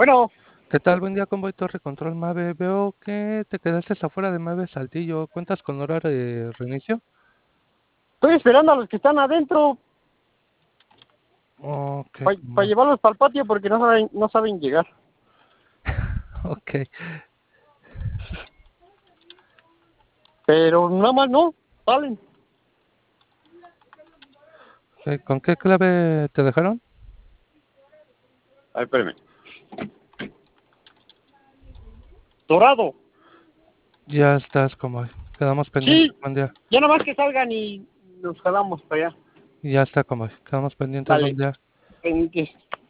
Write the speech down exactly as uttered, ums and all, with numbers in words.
Bueno, ¿Qué tal? Buen día, Convoy Torre Control Mave. Veo que te quedaste afuera de Mave Saltillo. ¿Cuentas con hora de reinicio? estoy esperando a los que están adentro Ok, para pa Convoy. llevarlos para el patio porque no saben, no saben llegar. Ok. Pero nada más no, salen. Ok, ¿con qué clave te dejaron? A ver, espérame. Dorado. Ya estás, Convoy. Quedamos pendientes. Sí, Buen día. ya nada más que salgan y nos jalamos para allá. Ya está, Convoy. Quedamos pendientes. Buen Dale, día. pendientes.